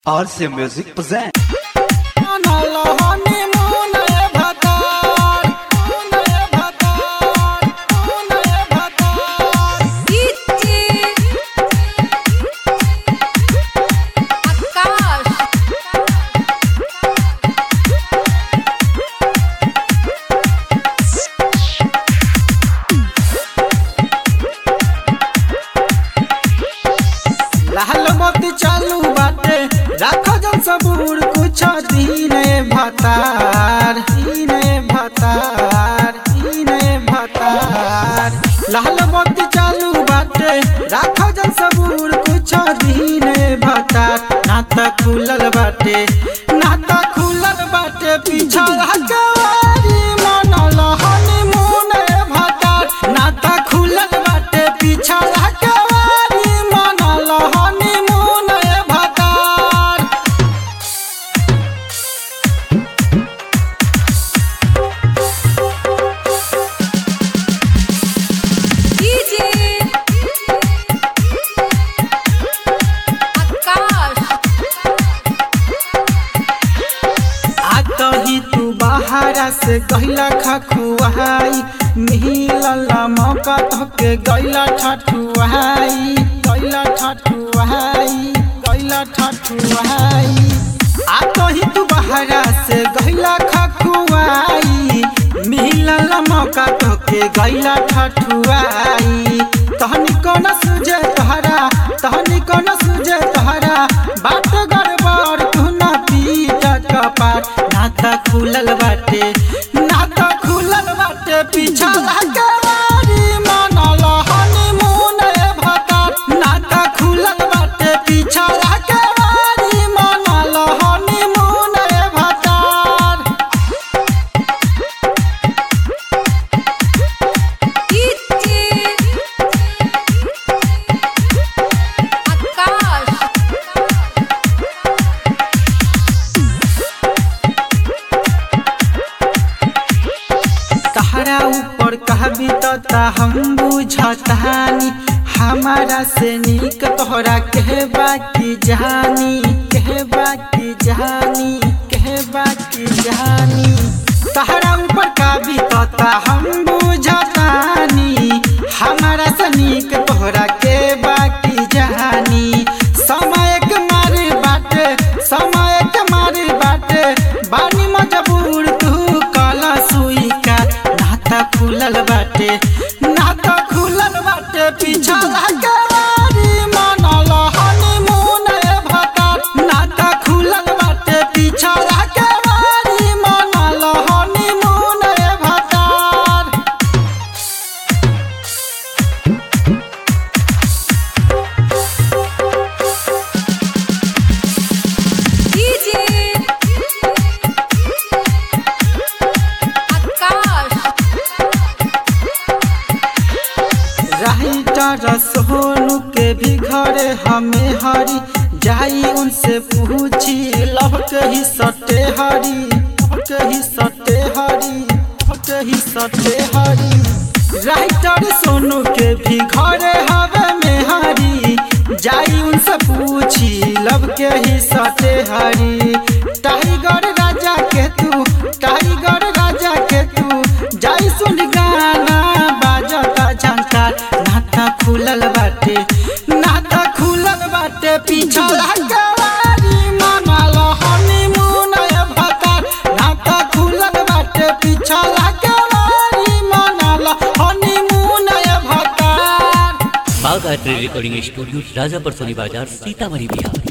RC Music present. लाल मोती चालू बाटे राखो जन सबूर कुछ दीने भतार लाल मोती चालू बाटे राखो जन सबूर कुछ दीने भतार नाता खुलल बाटे पीछा हकवारी मनल हनीमून भतार नाता खुलल बाटे पीछा हकवारी मनल हनीमून भतार कही तू बाहरा से गहिला खखुआई मिलल मौका तोके गइला ठठुआई आ कही तू बाहरा से गहिला खखुआई मिलल मौका तोके गइला ठठुआई तहनी कोन सुझे तोहरा बात गड़बड़ तू ना पीट कपाट नाता खुलल बाटे पीछा हकवारी मनल हनीमून भतार नाता खुलल बाटे पीछा हकवारी मनल हनीमून भतार तहरा ऊपर कहबी तो हम बुझतानी हमारा से नीक तोहरा कहबा की जानी तहरा ऊपर कहबी तो हम बुझतानी हमारा से नीक तोहरा कहबा की जानी समय के बाटे बानी मजबूर तू कला सुई का नाता खुलल बाटे पीछा हकवारी मनल हनीमून भतार नाता खुलल बाटे पीछा हकवारी मनल हनीमून भतार राइटर सोनू के भी घरे हमें हरी जाई उनसे पूछी लव के ही सटे हरी राइटर सोनू के भी घरे हवे में हरी जाई उनसे पूछी लव के ही सटे हरी टाइगर राजा के तू जाई सुन गाना बाजता झंकार नाता खुलल बाटे पीछा हकवारी मनल हनीमून भतार नाता खुलल बाटे पीछा हकवारी मनल हनीमून भतार। Bagh art recording studio Rajapur Sony बाजार सीतामढ़ी बिहार।